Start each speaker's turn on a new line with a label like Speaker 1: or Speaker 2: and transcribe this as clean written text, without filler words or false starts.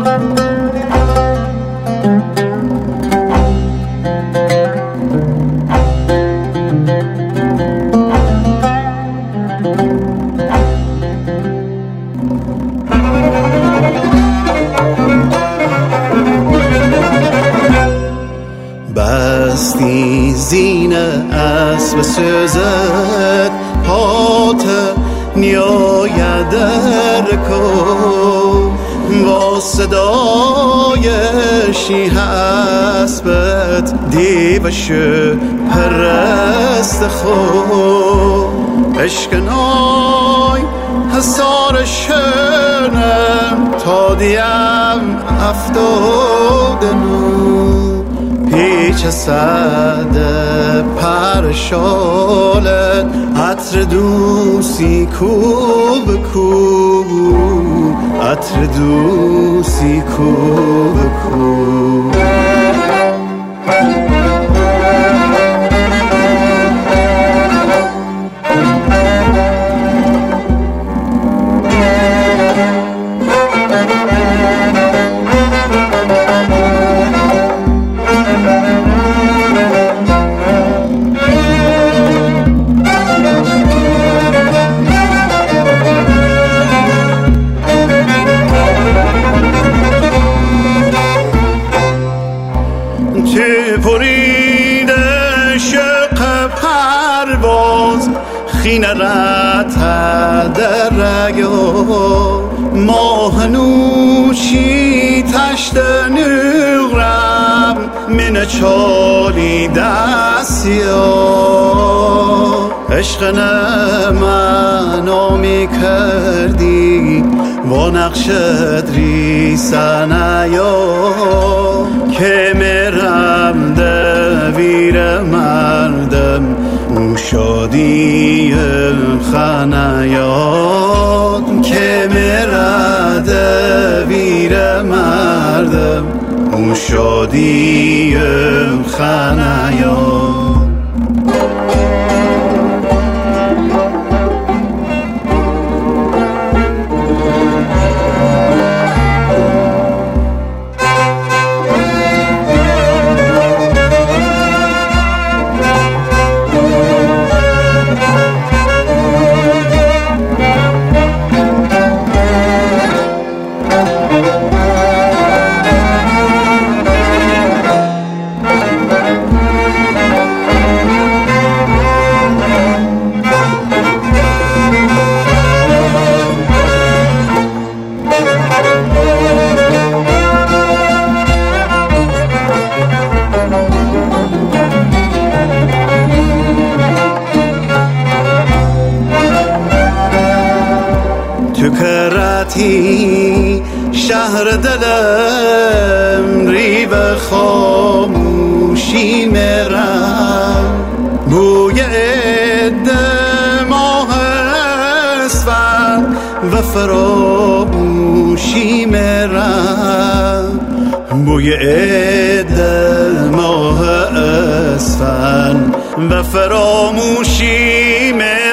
Speaker 1: بستی زین اسب سوزد پات نیاید رکو با صدای شیه اسبت دیوش پرست خو اشکنای حسار شنم تا دیم افتادنو هیچ صد پرشالت عطر دوسی کو بکو عطر دوسی کو بکو پریده شق پرواز خینه رت در رگو ماه نوشی تشت نغرم من چالی دستیا عشق منو می کردی با نقشت ریسنیا که مرم دویر مردم او شادی خنیات که مرم دویر مردم او شادی خنیات تو کرتی شهر دلم ریو خاموشی مرم بوی عد ماه اسفند و فراموشی مرم بوی عد ماه اسفند و فراموشی مرم